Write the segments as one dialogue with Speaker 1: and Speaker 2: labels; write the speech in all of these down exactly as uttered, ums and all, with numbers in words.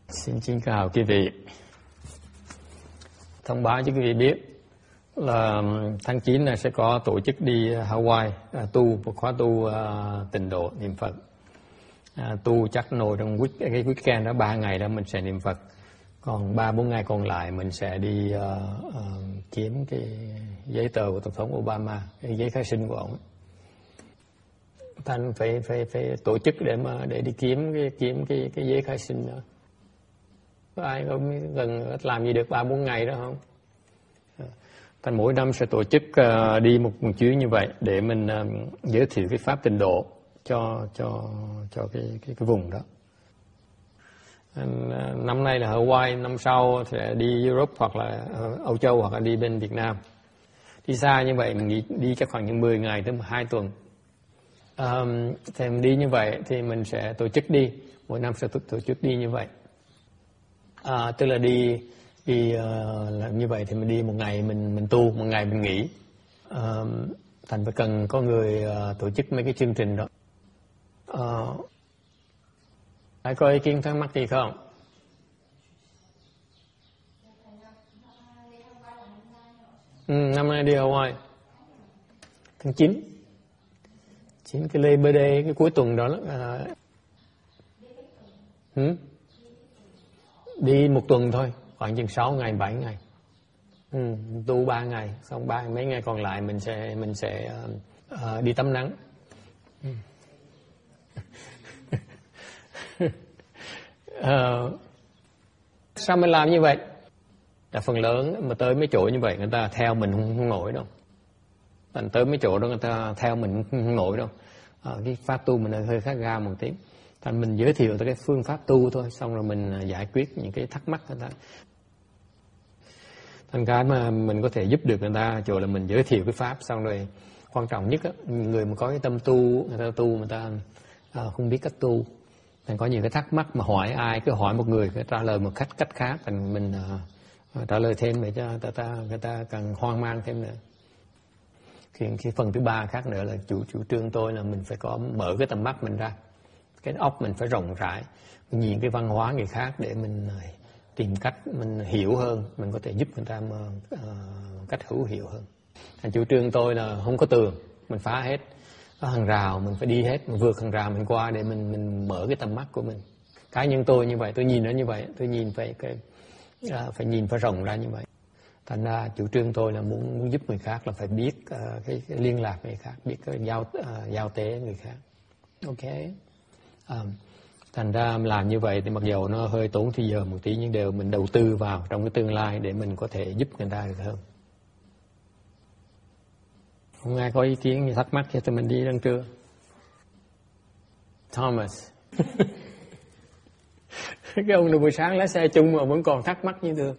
Speaker 1: Xin kính chào quý vị. Thông báo cho quý vị biết là tháng chín này sẽ có tổ chức đi Hawaii à, tu một khóa tu à, tịnh độ niệm Phật. À, tu chắc nổi trong week, cái weekend đó ba ngày đó mình sẽ niệm Phật, còn ba bốn ngày còn lại mình sẽ đi uh, uh, kiếm cái giấy tờ của tổng thống Obama, cái giấy khai sinh của ông. Thành phải phải phải tổ chức để mà để đi kiếm cái kiếm cái cái giấy khai sinh đó. Có ai không gần làm gì được ba bốn ngày đó không? Thành mỗi năm sẽ tổ chức uh, đi một, một chuyến như vậy để mình uh, giới thiệu cái pháp tịnh độ cho cho cho cái cái, cái vùng đó. Năm nay là Hawaii, năm sau sẽ đi Europe hoặc là Âu Châu hoặc là đi bên Việt Nam. Đi xa như vậy mình nghĩ đi chắc khoảng những mười ngày tới hai tuần. Um, thì mình đi như vậy thì mình sẽ tổ chức đi, mỗi năm sẽ tổ, tổ chức đi như vậy. À, tức là đi đi uh, làm như vậy thì mình đi một ngày mình mình tu, một ngày mình nghỉ. Uh, thành phải cần có người uh, tổ chức mấy cái chương trình đó. Uh, ai có ý kiến thắc mắc gì không? Ừ, năm nay đi Hawaii tháng chín, chín cái Labor Day, cái cuối tuần đó. À, ừ? Đi một tuần thôi, khoảng chừng sáu ngày bảy ngày. Ừ, tu ba ngày, xong ba mấy ngày còn lại mình sẽ mình sẽ uh, uh, đi tắm nắng. Ừ. uh, sao mình làm như vậy? Là phần lớn mà tới mấy chỗ như vậy người ta theo mình không, không nổi đâu. Thành tới mấy chỗ đó người ta theo mình không nổi đâu. À, cái pháp tu mình hơi khác ga một tí. Thành mình giới thiệu tới cái phương pháp tu thôi, xong rồi mình giải quyết những cái thắc mắc người ta. Thành cái mà mình có thể giúp được người ta chỗ là mình giới thiệu cái pháp, xong rồi quan trọng nhất á, người mà có cái tâm tu, người ta tu người ta à, không biết cách tu. Thành có nhiều cái thắc mắc mà hỏi ai cứ hỏi một người, cứ trả lời một cách cách khác, thành mình à, trả lời thêm để cho người ta người ta càng hoang mang thêm nữa. Thì cái phần thứ ba khác nữa là chủ chủ trương tôi là mình phải có mở cái tầm mắt mình ra, cái óc mình phải rộng rãi, mình nhìn cái văn hóa người khác để mình tìm cách mình hiểu hơn, mình có thể giúp người ta mà, uh, cách hữu hiệu hơn. Thành chủ trương tôi là không có tường, mình phá hết, có hàng rào mình phải đi hết, mình vượt hàng rào mình qua để mình mình mở cái tầm mắt của mình. Cá nhân tôi như vậy, tôi nhìn nó như vậy, tôi nhìn phải cái À, phải nhìn phải rộng ra như vậy. Thành ra chủ trương tôi là muốn, muốn giúp người khác là phải biết uh, cái, cái liên lạc với người khác, biết cái giao uh, giao tế người khác. Ok. Um, thành ra làm như vậy thì mặc dù nó hơi tốn thời giờ một tí, nhưng đều mình đầu tư vào trong cái tương lai để mình có thể giúp người ta được hơn. Không ai có ý kiến gì thắc mắc cho mình đi đang trưa. Thomas. Cái ông này buổi sáng lái xe chung mà vẫn còn thắc mắc như thường.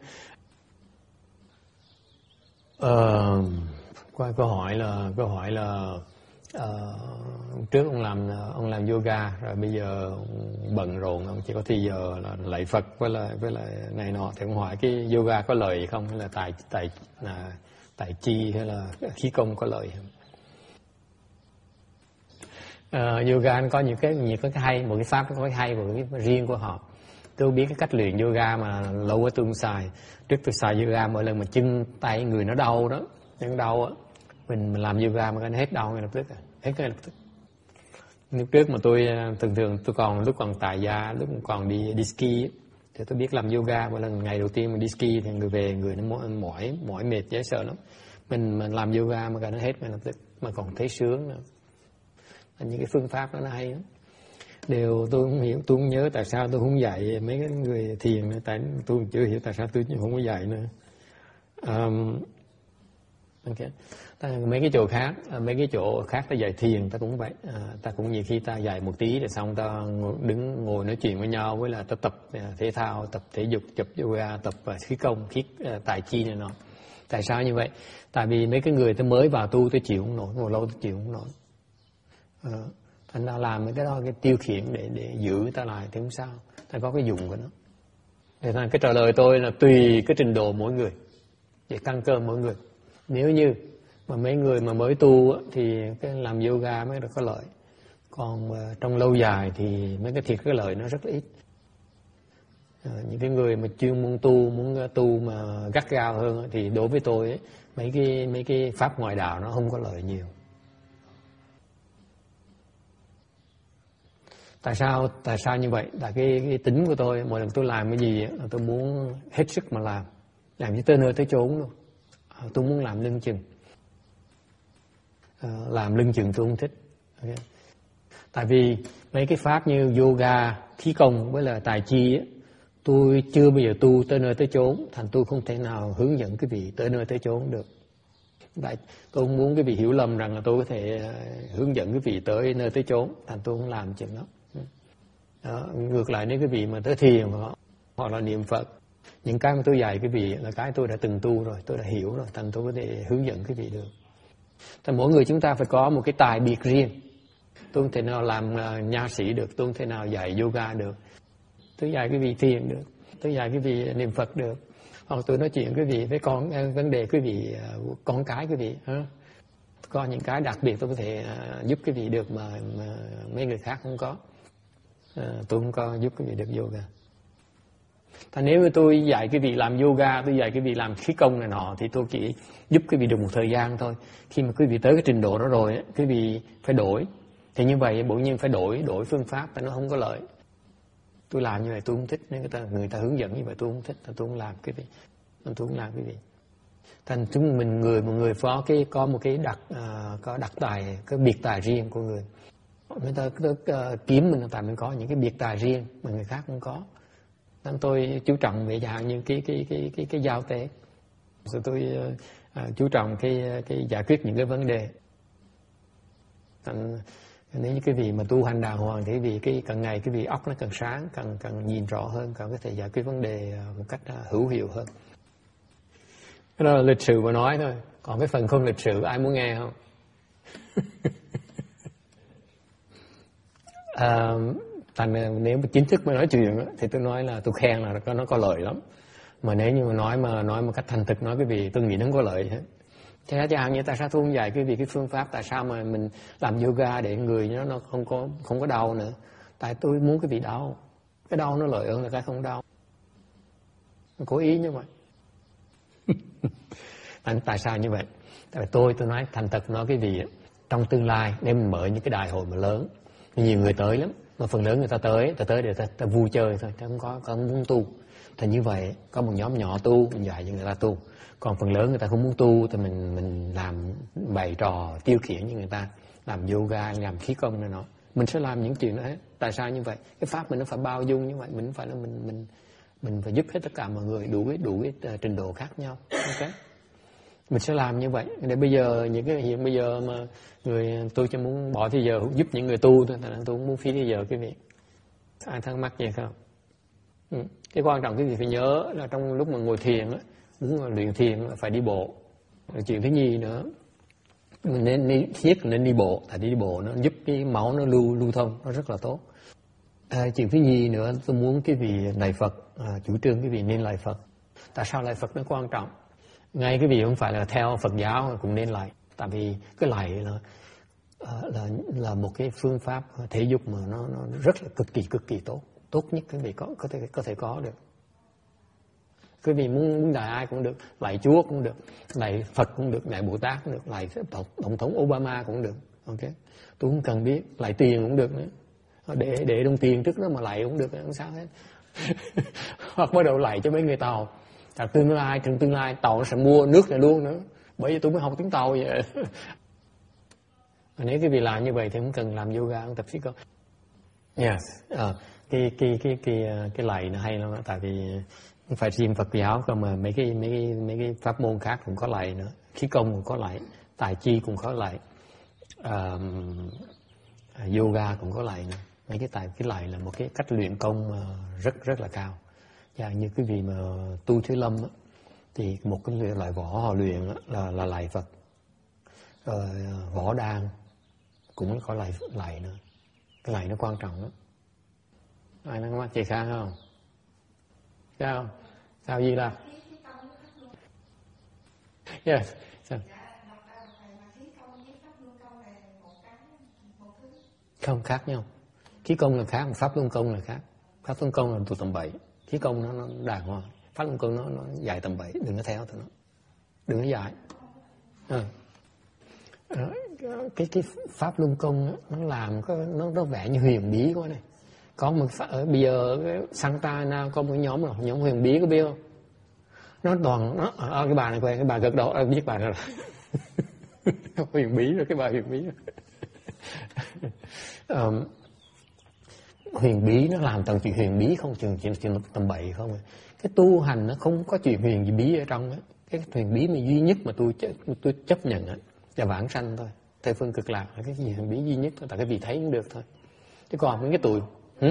Speaker 1: Ờ, qua câu hỏi là câu hỏi là uh, trước ông làm ông làm yoga rồi bây giờ bận rộn, ông chỉ có thì giờ là lạy Phật với lại với lại này nọ, thì ông hỏi cái yoga có lợi không, hay là tài tài là tài chi hay là khí công có lợi không? Uh, yoga nó có nhiều cái nhiều cái hay, một cái pháp có cái hay của cái riêng của họ. Tôi biết cái cách luyện yoga mà lâu quá tôi không xài. Trước tôi xài yoga mỗi lần mà chân tay người nó đau đó, chân đau á, mình, mình làm yoga mà nó hết đau ngay lập tức, hết ngay lập tức. Lúc trước mà tôi thường thường tôi còn lúc còn tại gia, lúc còn đi đi ski thì tôi biết làm yoga. Mỗi lần ngày đầu tiên mình đi ski thì người về người nó mỏi mỏi mệt dễ sợ lắm. Mình mình làm yoga mà nó hết ngay lập tức, mà còn thấy sướng nữa. Những cái phương pháp đó nó hay lắm. Điều tôi không hiểu, tôi không nhớ tại sao tôi không dạy mấy cái người thiền nữa, tại tôi chưa hiểu tại sao tôi không có dạy nữa. Um, okay. Mấy cái chỗ khác, mấy cái chỗ khác ta dạy thiền ta cũng vậy, à, ta cũng nhiều khi ta dạy một tí rồi xong ta đứng ngồi nói chuyện với nhau, với là ta tập thể thao, tập thể dục, tập yoga, tập khí công, khí tài chi này nọ. Tại sao như vậy? Tại vì mấy cái người ta mới vào tu tôi chịu không nổi, ngồi lâu tôi chịu không nổi. À, thành ra làm mấy cái đó cái tiêu khiển để để giữ ta lại thì không sao, ta có cái dùng của nó. Thì thành cái trả lời tôi là tùy cái trình độ mỗi người để căn cơ mỗi người. Nếu như mà mấy người mà mới tu thì cái làm yoga mới được có lợi, còn trong lâu dài thì mấy cái thiệt cái lợi nó rất là ít. À, những cái người mà chuyên môn tu, muốn tu mà gắt gao hơn thì đối với tôi ấy, mấy cái mấy cái pháp ngoại đạo nó không có lợi nhiều. Tại sao tại sao như vậy? Tại cái, cái tính của tôi, mỗi lần tôi làm cái gì là tôi muốn hết sức mà làm, làm như tới nơi tới chốn luôn. À, tôi muốn làm lưng chừng, à, làm lưng chừng tôi không thích. Okay. Tại vì mấy cái pháp như yoga, khí công với là tài chi ấy, tôi chưa bao giờ tu tới nơi tới chốn, thành tôi không thể nào hướng dẫn quý vị tới nơi tới chốn được. Tại tôi không muốn quý vị hiểu lầm rằng là tôi có thể hướng dẫn quý vị tới nơi tới chốn, thành tôi không làm chuyện đó. Đó, ngược lại nếu quý vị mà tới thiền hoặc là niệm Phật, những cái mà tôi dạy quý vị là cái tôi đã từng tu rồi, tôi đã hiểu rồi, thành tôi có thể hướng dẫn quý vị được. Thành mỗi người chúng ta phải có một cái tài biệt riêng. Tôi không thể nào làm nha sĩ được, tôi không thể nào dạy yoga được, tôi dạy quý vị thiền được, tôi dạy quý vị niệm Phật được, hoặc tôi nói chuyện quý vị với con vấn đề quý vị con cái quý vị ha. Có những cái đặc biệt tôi có thể giúp quý vị được mà, mà mấy người khác không có. À, tôi không có giúp quý vị được yoga. Thành nếu như tôi dạy quý vị làm yoga, tôi dạy quý vị làm khí công này nọ thì tôi chỉ giúp quý vị được một thời gian thôi. Khi mà quý vị tới cái trình độ đó rồi, quý vị phải đổi. Thì như vậy bỗng nhiên phải đổi đổi phương pháp, tại nó không có lợi. Tôi làm như vậy tôi không thích, nếu người ta người ta hướng dẫn như vậy tôi không thích, tôi không làm quý vị, tôi không làm quý vị. Thành chúng mình người một người có cái có một cái đặc uh, có đặc tài, cái biệt tài riêng của người. Người ta uh, kiếm mình tại mình có những cái biệt tài riêng mà người khác không có. Nên tôi chú trọng về dạng như cái cái cái cái cái giao tế. Rồi tôi uh, chú trọng cái cái giải quyết những cái vấn đề. Thành, nếu như cái vị mà tu hành đàng hoàng thì vì cái càng ngày cái vị óc nó càng sáng, càng càng nhìn rõ hơn, càng có thể giải quyết vấn đề một cách hữu hiệu hơn. Cái đó là lịch sử mà nói thôi, còn cái phần không lịch sử ai muốn nghe không? à, thành nếu mà chính thức mà nói chuyện thì tôi nói là tôi khen là nó có lợi lắm, mà nếu như mà nói mà nói một cách thành thực nói cái vị tôi nghĩ nó không có lợi hết. Thế chẳng hạn như tại sao tôi không dạy cái vì cái phương pháp tại sao mà mình làm yoga để người nó nó không có không có đau nữa. Tại tôi muốn cái vị đau, cái đau nó lợi hơn là cái không đau. Cố ý như vậy. Tại sao như vậy? Tại vì tôi tôi nói thành thật nói cái vị trong tương lai nếu mình mở những cái đại hội mà lớn, nhiều người tới lắm, mà phần lớn người ta tới, ta tới để ta, ta vui chơi thôi, ta không có không muốn tu. Thì như vậy có một nhóm nhỏ tu mình dạy cho người ta tu. Còn phần lớn người ta không muốn tu thì mình mình làm bày trò tiêu khiển như người ta, làm yoga, làm khí công này nọ. Mình sẽ làm những chuyện đó hết. Tại sao như vậy? Cái pháp mình nó phải bao dung như vậy, mình phải là mình mình mình phải giúp hết tất cả mọi người đủ cái đủ cái trình độ khác nhau. Ok? Mình sẽ làm như vậy. Để bây giờ những cái hiện bây giờ mà người tôi chỉ muốn bỏ thời giờ giúp những người tu thôi, tôi không muốn phí thời giờ cái việc. Ai thắc mắc gì không? Ừ. Cái quan trọng cái gì phải nhớ là trong lúc mà ngồi thiền á, muốn luyện thiền phải đi bộ. Chuyện thứ nhì nữa, mình nên đi, thiết nên đi bộ, tại đi bộ nó giúp cái máu nó lưu lưu thông, nó rất là tốt. À, chuyện thứ nhì nữa, tôi muốn cái vị lạy Phật, à, chủ trương cái vị nên lạy Phật. Tại sao lạy Phật nó quan trọng? Ngay cái vị không phải là theo Phật giáo cũng nên lạy, tại vì cái lạy là là là một cái phương pháp thể dục mà nó nó rất là cực kỳ cực kỳ tốt, tốt nhất cái vị có có thể có thể có được. Quý vị muốn, muốn đại ai cũng được, lạy Chúa cũng được, lạy Phật cũng được, lạy Bồ Tát cũng được, lạy Tổng thống Obama cũng được. Ok, tôi không cần biết, lạy tiền cũng được nữa. Để để đồng tiền trước đó mà lạy cũng được, không sao hết. Hoặc bắt đầu lạy cho mấy người Tàu. Tại tương lai, trong tương lai Tàu nó sẽ mua nước này luôn nữa. Bởi vì tôi mới học tiếng Tàu vậy. Nếu cái vị làm như vậy thì không cần làm yoga, không tập khí công. Yes, à, cái cái cái cái cái lạy nó hay lắm, tại vì không phải riêng Phật giáo không mà mấy cái mấy cái mấy cái pháp môn khác cũng có lạy nữa, khí công cũng có lạy, tài chi cũng có lạy, uh, yoga cũng có lạy nữa. Mấy cái tài cái lạy là một cái cách luyện công rất rất là cao. Và như quý vị mà tu Thiếu Lâm á, thì một cái loại võ họ luyện là là lạy Phật, rồi võ đan cũng có lạy lạy nữa. Cái lạy nó quan trọng lắm. Ai nói mắt chị Khang không? Sao? Sao gì là? Yes. Sao? Không khác nhau. Khí công là khác, pháp luân công là khác. Pháp luân công là tu tầm bậy. khí công nó, nó đàng hoàng. Pháp luân công nó, nó dài tầm bậy, đừng có theo tụi nó, đừng có dài. À. cái cái pháp luân công nó làm có nó nó vẻ như huyền bí quá này. Có một ở bây giờ Santana có một nhóm là nhóm huyền bí, có biết không? Nó toàn nó à, cái bà này quen, cái bà gật đầu biết bà này rồi. Huyền bí rồi, cái bà huyền bí rồi. um, huyền bí nó làm toàn chuyện huyền bí không, chuyện chuyện chuyện tầm bậy không. Cái tu hành nó không có chuyện huyền gì bí ở trong ấy. Cái huyền bí mà duy nhất mà tôi tôi chấp nhận ấy, là vãng sanh thôi. Tây phương cực lạc là cái gì huyền bí duy nhất thôi, tại cái vị thấy cũng được thôi. Chứ còn những cái tụi hử?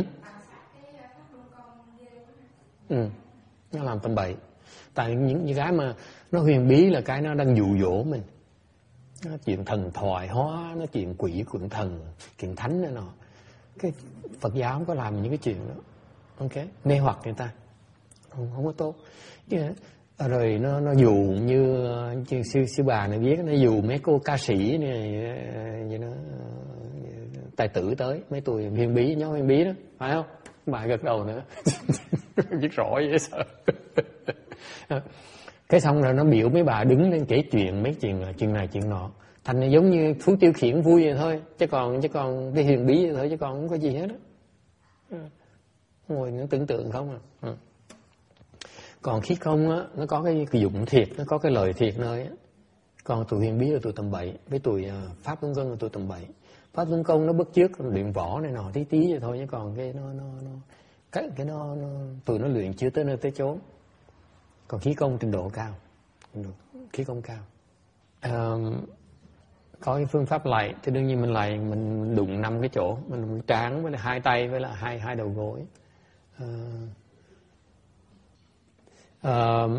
Speaker 1: Ừ, nó làm tầm bậy. Tại những, những cái mà nó huyền bí là cái nó đang dụ dỗ mình. Nó chuyện thần thoại hóa, nó chuyện quỷ quyển thần, chuyện thánh nữa nọ. Cái Phật giáo không có làm những cái chuyện đó. Ok, mê hoặc người ta không, không có tốt. Rồi nó nó dụ như, như sư sư bà này viết, nó dụ mấy cô ca sĩ này như nó tài tử tới, mấy tuổi huyền bí, nhóm huyền bí đó, phải không? Bà gật đầu nữa. Biết rõ vậy sao? Cái xong rồi nó biểu mấy bà đứng lên kể chuyện, mấy chuyện là chuyện này chuyện nọ, thành là giống như thú tiêu khiển vui vậy thôi, chứ còn chứ còn cái huyền bí vậy thôi, chứ còn không có gì hết đó. Ngồi nó tưởng tượng không à. Ừ. Còn khí công á, nó có cái, cái dụng thiệt, nó có cái lời thiệt nơi á. Còn tụi huyền bí là tụi tầm bậy, với tụi uh, pháp luân công là tụi tầm bậy. Pháp luân công nó bước trước luyện võ này nọ tí tí vậy thôi, chứ còn cái nó nó nó cái cái nó, nó tụi nó luyện chưa tới nơi tới chốn. Còn khí công trình độ cao, khí công cao. Uh, có cái phương pháp lạy thì đương nhiên mình lạy mình đụng năm cái chỗ, mình trán với là hai tay với là hai hai đầu gối. Uh, uh,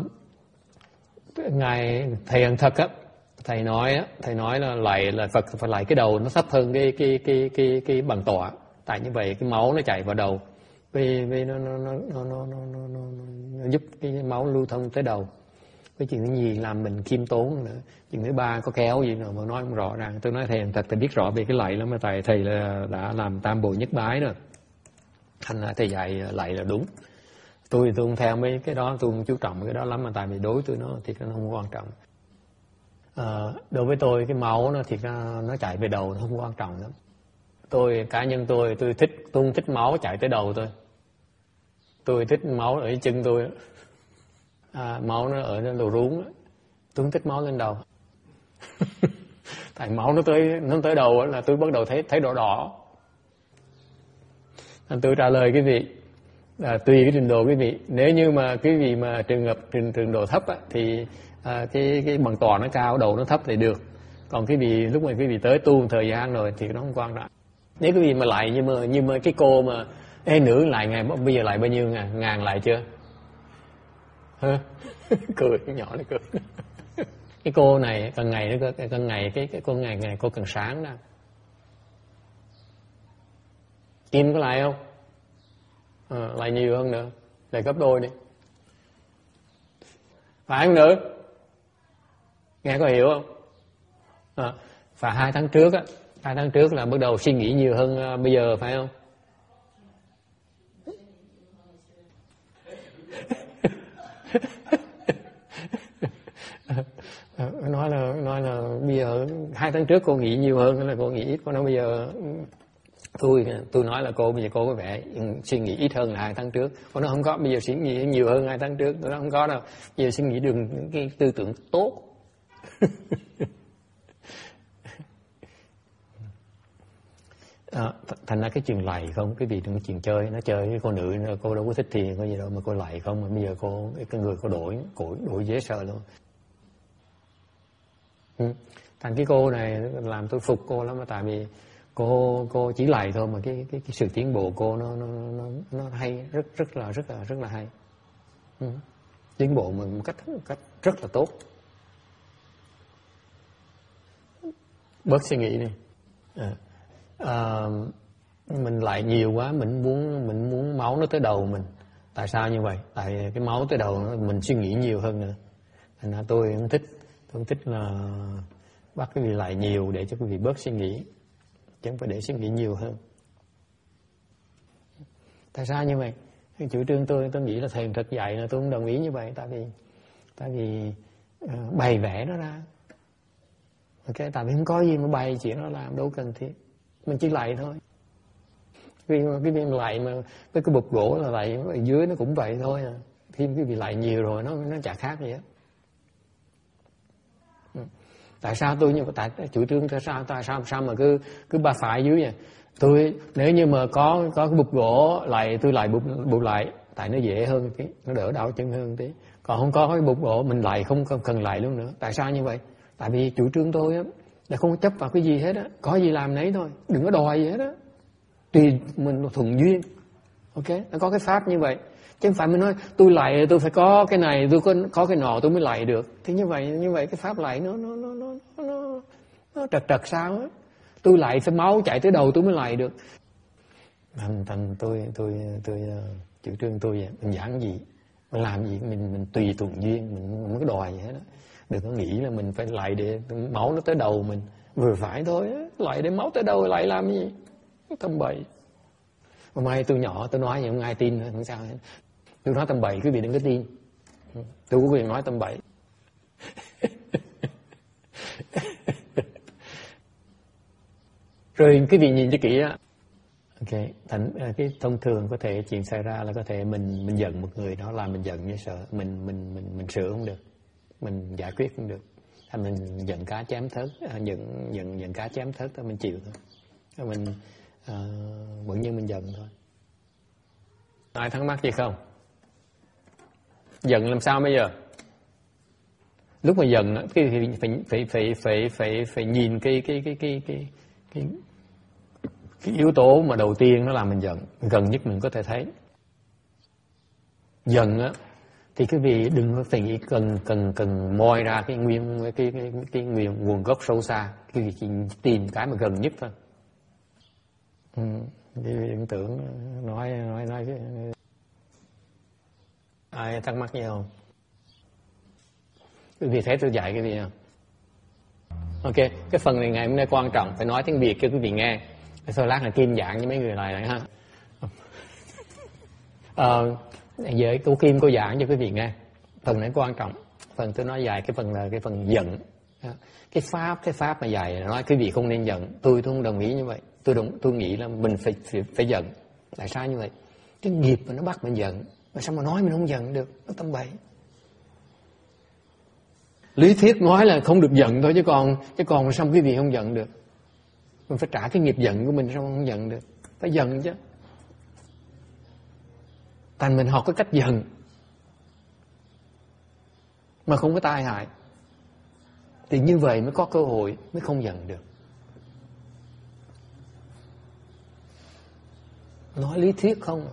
Speaker 1: ngài thầy Ân Thật á, thầy nói á, thầy nói là lạy là Phật phải lạy cái đầu nó thấp hơn cái cái cái cái cái bằng tọa, tại như vậy cái máu nó chảy vào đầu, vì vì nó nó nó nó nó nó, nó, nó, nó giúp cái máu lưu thông tới đầu. Cái chuyện thứ gì làm mình khiêm tốn nữa. Chuyện thứ ba có kéo gì nữa mà nói không rõ ràng. Tôi nói thầy Ân Thật thầy biết rõ về cái lạy lắm, mà tại thầy là đã làm tam bội nhất bái rồi, thành ra thầy dạy lạy là đúng. Tôi tôi không theo mấy cái đó, tôi không chú trọng cái đó lắm, mà tại vì đối tôi nó thì nó không quan trọng. À, đối với tôi cái máu nó thì nó, nó chạy về đầu nó không quan trọng lắm. Tôi cá nhân tôi tôi thích tôi không thích máu chạy tới đầu tôi. Tôi thích máu ở chân tôi. À, máu nó ở đầu ruống, tôi không thích máu lên đầu. Tại máu nó tới nó tới đầu là tôi bắt đầu thấy thấy đỏ đỏ. Nên tôi trả lời quý vị, à, tùy cái trình độ quý vị. Nếu như mà quý vị mà trường hợp trình trình độ thấp á, thì à, cái cái bằng tòa nó cao, đầu nó thấp thì được. Còn quý vị lúc mà quý vị tới tu một thời gian rồi thì nó không quan trọng. Nếu quý vị mà lại như mà như mà cái cô mà ê nữ lại ngày bây giờ lại bao nhiêu ngàn ngàn lại chưa? Hả? Cười cái nhỏ nó cười. Cái cô này càng ngày nó càng ngày cái cái cô ngày ngày cô càng sáng đó. Kim có lại không? À, lại nhiều hơn nữa, lại gấp đôi đi. Phải không nữa? Nghe có hiểu không? À, và hai tháng trước á, hai tháng trước là bắt đầu suy nghĩ nhiều hơn uh, bây giờ phải không? nói là nói là bây giờ hai tháng trước cô nghĩ nhiều hơn là cô nghĩ ít, cô nói bây giờ tôi tôi nói là cô bây giờ cô có vẻ suy nghĩ ít hơn là hai tháng trước. Cô nói không có, bây giờ suy nghĩ nhiều hơn hai tháng trước. Tôi nói không có đâu, bây giờ suy nghĩ được cái tư tưởng tốt. À, thành ra cái chuyện lạy không, cái gì đừng có chuyện chơi, nó chơi với cô nữ cô đâu có thích thiền có gì đâu mà cô lạy không, mà bây giờ cô cái người cô đổi đổi đổi dễ sợ luôn. Ừ. Thành cái cô này làm tôi phục cô lắm, mà tại vì cô cô chỉ lạy thôi mà cái cái, cái sự tiến bộ cô nó nó nó nó hay, rất rất là rất là rất là hay. Ừ. Tiến bộ mình một cách một cách rất là tốt. Bớt suy nghĩ đi. À. À, mình lại nhiều quá, mình muốn mình muốn máu nó tới đầu mình. Tại sao như vậy? Tại cái máu tới đầu nó, mình suy nghĩ nhiều hơn nữa. Thành ra tôi không thích, tôi không thích là bắt cái vị lại nhiều để cho quý vị bớt suy nghĩ, chứ không phải để suy nghĩ nhiều hơn. Tại sao như vậy? Cái chủ trương tôi tôi nghĩ là thầy thật dạy là tôi không đồng ý như vậy, tại vì tại vì uh, bày vẽ nó ra. Ok, tại vì không có gì mà bày chuyện nó làm, đâu cần thiết. Mình chỉ lạy thôi. Cái cái viên lạy mà với cái bục gỗ là lạy ở dưới nó cũng vậy thôi à. Khi cái vị lạy nhiều rồi nó nó chả khác gì hết. Tại sao tôi như tại chủ trương tại sao tại sao sao mà cứ cứ ba phải dưới vậy? Tôi nếu như mà có có cái bục gỗ lạy tôi lạy bục bục lạy, tại nó dễ hơn tí, nó đỡ đau chân hơn tí. Còn không có cái bục gỗ mình lạy không cần lạy luôn nữa. Tại sao như vậy? Tại vì chủ trương tôi á là không có chấp vào cái gì hết á, có gì làm nấy thôi, đừng có đòi gì hết á, tùy mình thuận duyên. Ok, nó có cái pháp như vậy, chứ không phải mình nói tôi lạy tôi phải có cái này, tôi có có cái nọ tôi mới lạy được. Thì như vậy như vậy cái pháp lạy nó nó nó nó nó nó trật trật sao á. Tôi lạy phải máu chảy tới đầu tôi mới lạy được. Thành thành tôi tôi tôi chủ trương tôi vậy, mình giảng gì mình làm gì mình mình tùy thuận duyên, mình không có đòi gì hết á. Đừng có nghĩ là mình phải lạy để máu nó tới đầu mình, vừa phải thôi á, lạy để máu tới đầu lạy làm gì, tầm bậy. Hôm nay tôi nhỏ tôi nói vậy không ai tin nữa, không sao hết. Tôi nói tầm bậy quý vị đừng có tin, tôi có quyền nói tầm bậy. Rồi quý vị nhìn cho kỹ á. Ok, thành cái thông thường có thể chuyện xảy ra là có thể mình mình giận một người đó, làm mình giận như sợ, mình mình mình mình sửa không được, mình giải quyết không được, hay mình giận cá chém thớt, giận giận giận cá chém thớt thôi mình chịu thôi, mình uh, vẫn như mình giận thôi. Ai thắc mắc gì không? Giận làm sao bây giờ? Lúc mà giận cái phải phải phải phải phải phải phải nhìn cái cái cái cái cái cái cái yếu tố mà đầu tiên nó làm mình giận, gần nhất mình có thể thấy. Giận á thì cái vị đừng có phải cần cần cần moi ra cái nguyên cái cái cái, cái nguyên nguồn gốc sâu xa, cái vị chỉ tìm cái mà gần nhất thôi. Ừ, cái vị tưởng nói nói nói cái ai thắc mắc gì không? Quý vị thấy tôi dạy cái gì không? Ok, cái phần này ngày hôm nay quan trọng, phải nói tiếng Việt cho quý vị nghe. Sau lát là Kim giảng với mấy người này lại ha. Ờ, với cô Kim cô giảng cho quý vị nghe. Phần này quan trọng. Phần tôi nói dài cái phần là cái phần giận. Cái pháp, cái pháp mà dài nói quý vị không nên giận. Tôi tôi không đồng ý như vậy. Tôi đồng, tôi nghĩ là mình phải, phải phải giận. Tại sao như vậy? Cái nghiệp mà nó bắt mình giận. Mà sao mà nói mình không giận được? Nó tâm bậy. Lý thuyết nói là không được giận thôi, chứ còn chứ còn sao quý vị không giận được? Mình phải trả cái nghiệp giận của mình, sao không giận được? Phải giận chứ. Thành mình học cái cách giận mà không có tai hại, thì như vậy mới có cơ hội, mới không giận được. Nói lý thuyết không,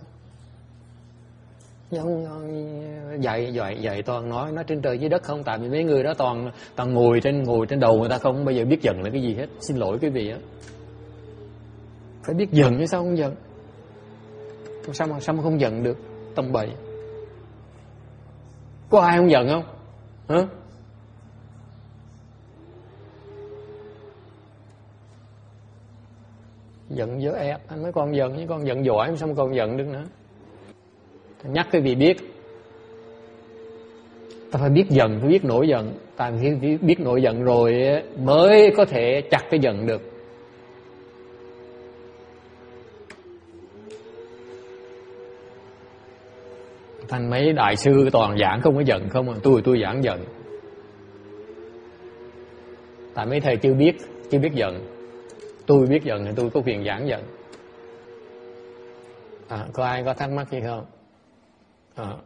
Speaker 1: dạy dạy dạy toàn nói nói trên trời dưới đất không. Tại vì mấy người đó toàn toàn ngồi trên ngồi trên đầu người ta không bao giờ biết giận là cái gì hết. Xin lỗi quý vị á, phải biết giận chứ sao không giận? Sao mà sao mà không giận được? Tầm bậy. Có ai không giận không? Hả? Giận dở ép, anh nói con giận, chứ con giận giỏi sao mà còn giận được nữa. Nhắc cái vị biết, ta phải biết giận, phải biết nổi giận. Tại vì biết nổi giận rồi mới có thể chặt cái giận được. Thành mấy đại sư toàn giảng không có giận không à. Tôi tôi giảng giận. Tại mấy thầy chưa biết, chưa biết giận. Tôi biết giận thì tôi có quyền giảng giận. À, có ai có thắc mắc gì không? À.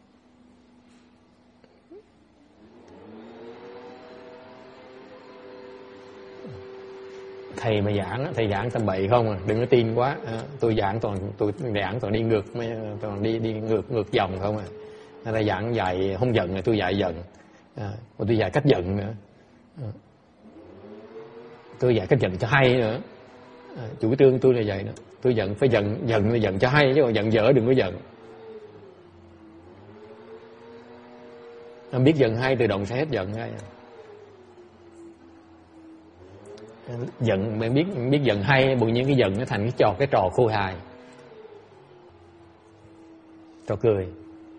Speaker 1: Thầy mà giảng, thầy giảng tầm bậy không à, đừng có tin quá. À, tôi giảng toàn tôi giảng toàn đi ngược, toàn đi đi ngược ngược dòng không à. Thầy giảng dạy không giận là tôi dạy giận, à, tôi dạy cách giận nữa. À, tôi dạy cách giận cho hay nữa. À, chủ trương tôi là vậy đó. Tôi giận phải giận giận là giận cho hay, chứ còn giận dở đừng có giận. À, biết giận hay tự động sẽ hết giận ngay. Giận mình biết biết giận hay, bỗng nhiên cái giận nó thành cái trò cái trò khôi hài. trò cười.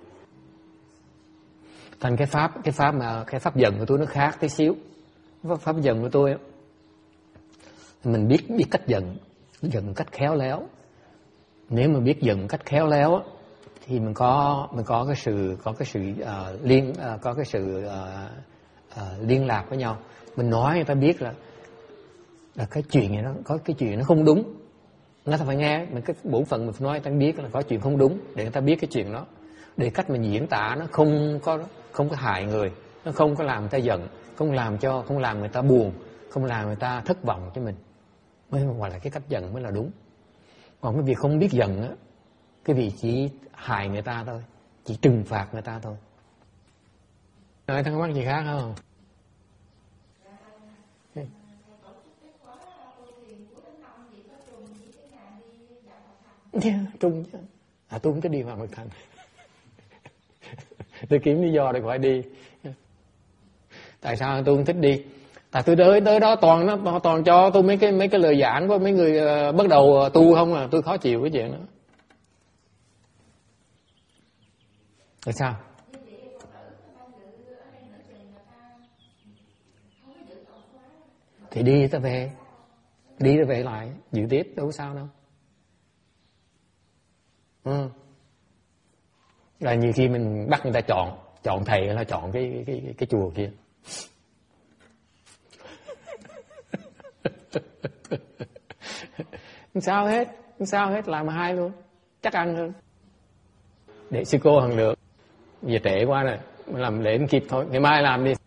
Speaker 1: Thành cái pháp cái pháp mà cái pháp giận của tôi nó khác tí xíu. Pháp, pháp giận của tôi mình biết biết cách giận, giận cách khéo léo. Nếu mà biết giận cách khéo léo thì mình có mình có cái sự có cái sự uh, liên uh, có cái sự uh, uh, liên lạc với nhau. Mình nói người ta biết là là cái chuyện này nó có cái chuyện nó không đúng, người ta phải nghe. Mình cái bổn phận mình phải nói người ta biết là có chuyện không đúng để người ta biết cái chuyện đó, để cách mình diễn tả nó không có không có hại người, nó không có làm người ta giận, không làm cho không làm người ta buồn, không làm người ta thất vọng cho mình, mới gọi là cái cách giận mới là đúng. Còn cái việc không biết giận á, cái việc chỉ hại người ta thôi, chỉ trừng phạt người ta thôi. Nói thắc mắc gì khác không? Yeah, trung chứ. À, tôi không thích đi Hoàng Mật Thành. Tôi kiếm lý do để phải đi. Tại sao tôi không thích đi? Tại tôi tới tới đó toàn nó toàn cho tôi mấy cái mấy cái lời giảng của mấy người uh, bắt đầu tu không à, tôi khó chịu cái chuyện đó. Tại sao? Thì đi ta về, đi ta về lại dự tiếp đâu có sao đâu. Ừ. Là nhiều khi mình bắt người ta chọn chọn thầy là chọn cái cái cái, cái chùa kia. Không sao hết, không sao hết, làm hai luôn, chắc ăn hơn. Để sư cô hằng được, giờ trễ quá rồi, làm lễ kịp thôi, ngày mai làm đi.